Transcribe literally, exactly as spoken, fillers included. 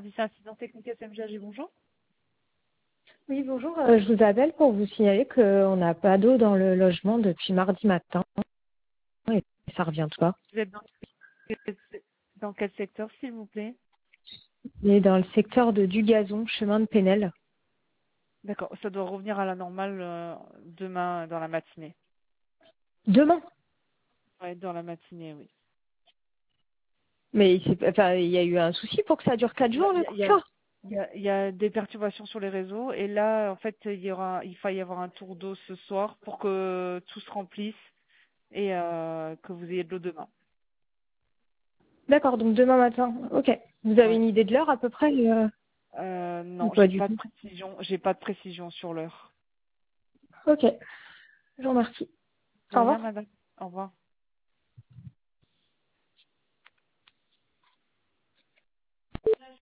service incident technique S M G A G, bonjour. Oui, bonjour. Euh, je vous appelle pour vous signaler qu'on n'a pas d'eau dans le logement depuis mardi matin. Et ça revient pas. Vous êtes dans, dans quel secteur, s'il vous plaît? On est dans le secteur de Dugazon, chemin de Pénel. D'accord, ça doit revenir à la normale euh, demain dans la matinée. Demain. Oui, dans la matinée, oui. Mais il s'est- enfin, il y a eu un souci pour que ça dure quatre Ouais, jours, Il le y, a, il y, a, coupure. il y a- il y a des perturbations sur les réseaux et là, en fait, il y aura, il va y avoir un tour d'eau ce soir pour que tout se remplisse et euh, que vous ayez de l'eau demain. D'accord, donc demain matin. Ok. Vous avez Ouais. une idée de l'heure à peu près euh, Euh, ou non, pas j'ai du pas de tout? précision, j'ai pas de précision sur l'heure. Ok. Je vous remercie. De Au rien, revoir. madame. Au revoir.